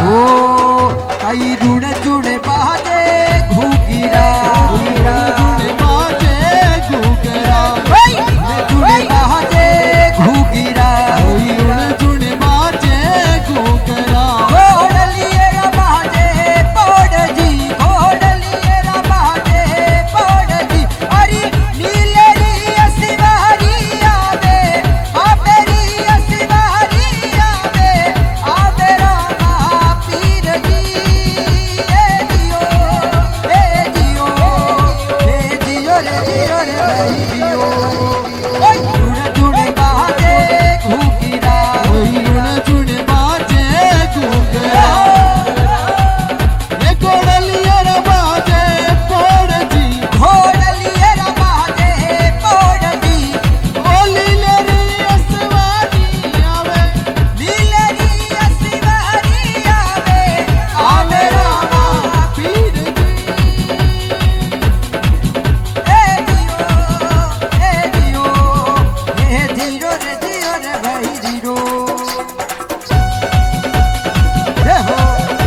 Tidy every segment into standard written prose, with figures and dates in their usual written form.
कई जुड़े जुड़े बाजे घूगिरा जुड़े बाजे घूगिरा जुड़े बाजे घूगिरा जुड़े बाजे घूगिरा घोड़लिए बाजे पौड़ जी घोड़लिए बाजे पौड़ जी अरे नीलेरी असिवारी आवे आवेरी असिवारी आवे आवे रामा पीर जी रे जियो ओए जुड़े जुड़े बाजे घूगिरा जुड़े जुड़े बाजे घूगिरा ये घोड़लिए बाजे पौड़ जी घोड़लिए बाजे पौड़ जी ओ लीलेरी असवारी आवे लीलेरी असवारी आवे आवे रामा पीर जी धीरो रे भाई धीरो हो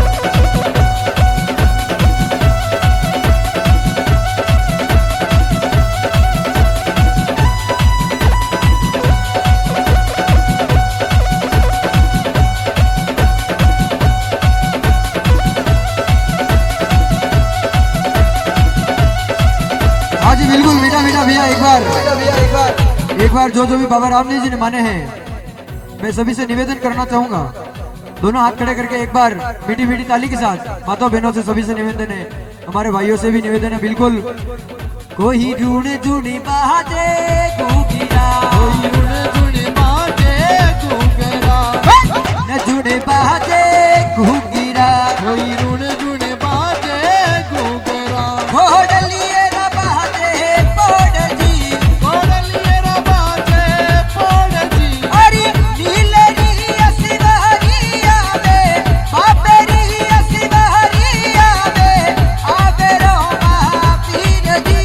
हाँ जी बिल्कुल मीठा मीठा भैया एक बार जो भी बाबा रामदेव जी ने माने हैं मैं सभी से निवेदन करना चाहूंगा दोनों हाथ खड़े करके एक बार मीठी मीठी ताली के साथ माताओं बहनों से सभी से निवेदन है हमारे भाइयों से भी निवेदन है बिल्कुल कोई ढूंढे ढूंढी बाजे घूगिरा ढूंढे बाजे घूगिरा ढूंढे बाजे घूगिरा ढूंढे ढूंढे बाजे घूगिरा घोड़लिए बाजे पौड़ जी घोड़लिए बाजे पौड़ जी अरे नीलेरी असवारी आवे बापेरी असवारी आवे आवे रामा पीर जी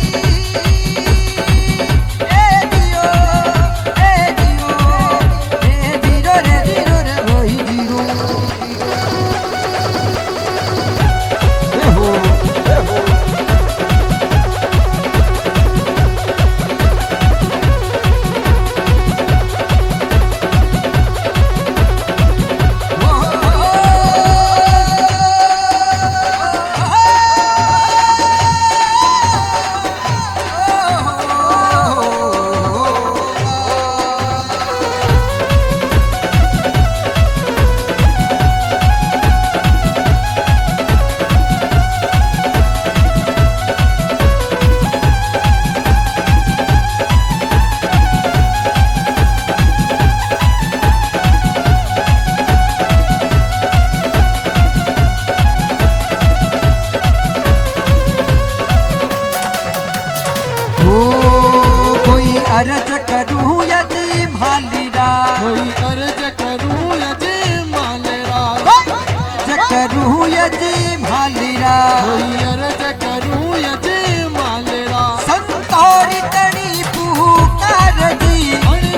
दियो धीरो रे वही धीरो कोई अर्ज करूं यदि मालिरा कोई अर्ज करूं यदि मालिरा करूं यदि मालिरा कोई अर्ज करूं यदि मालिरा संतोरी तड़ी पुकार दी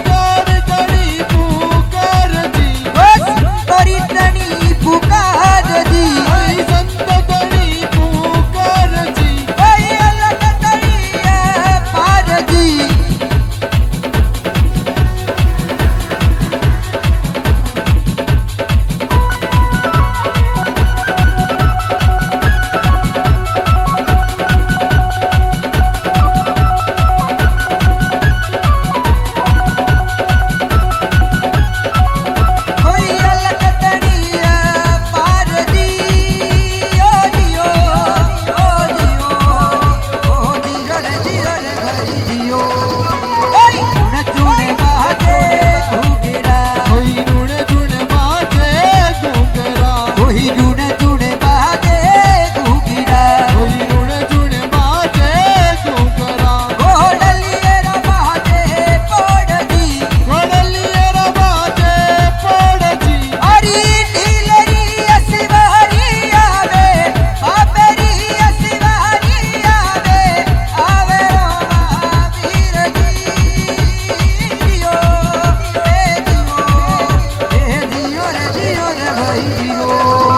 तड़ी पुकार दी संतोरी तड़ी पुकार दी संत तड़ी पुकार दी अलग तड़ी पार दी भाई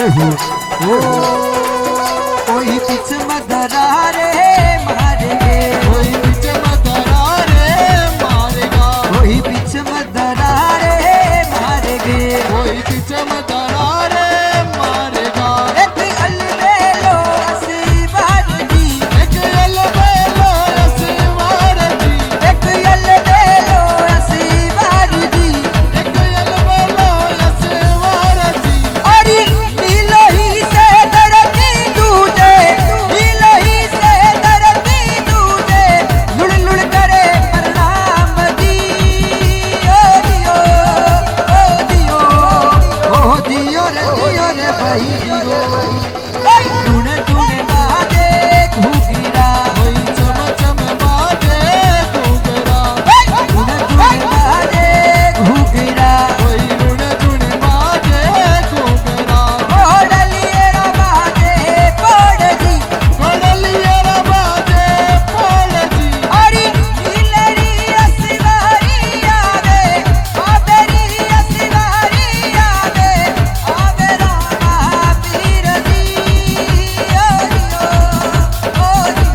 कोई पीछे मदरा रे मारेगे, कोई पीछे मदरा रे मारेगा, कोई पीछे मदरा रे मारेगे, कोई पीछे मदरा रे मारेगा। एक अलबेलो असीबार जी, एक अलबेलो असीबार जी, एक अलबेलो असीबार जी, एक अलबेलो असीबार जी। अरे इलाही से धरती टूटे, इलाही से धरती टूटे, लुड़ लुड़ करे प्रणाम दी, ओ दियो, ओ दियो, ओ दियो रे भाई दियो। टूने टूने बाजे घुगिरा, कोई चम चम बाजे घुघरा, टूने टूने बाजे घुगिरा, कोई रुण रुण बाजे घुघरा। ओडलिए रा बाजे पड़ जी, कोडलिया रा बाजे पड़ जी, अरे नीलरी असवारी आवे, आबेरी असवारी आवे, आवे रामा पीर जी, ओ दियो, ओ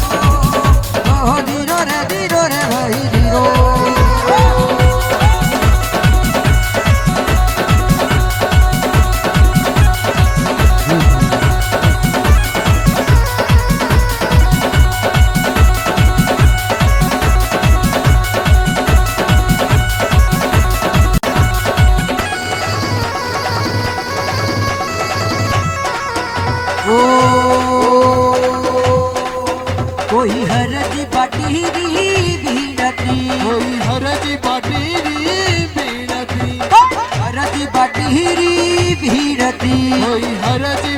दियो रे भाई दियो। ओ कोई हरदी पाटीरी भीड़ती, कोई हरजी पाटीरी बीनती, हरदी पाटीरी भीड़ती, कोई हरजी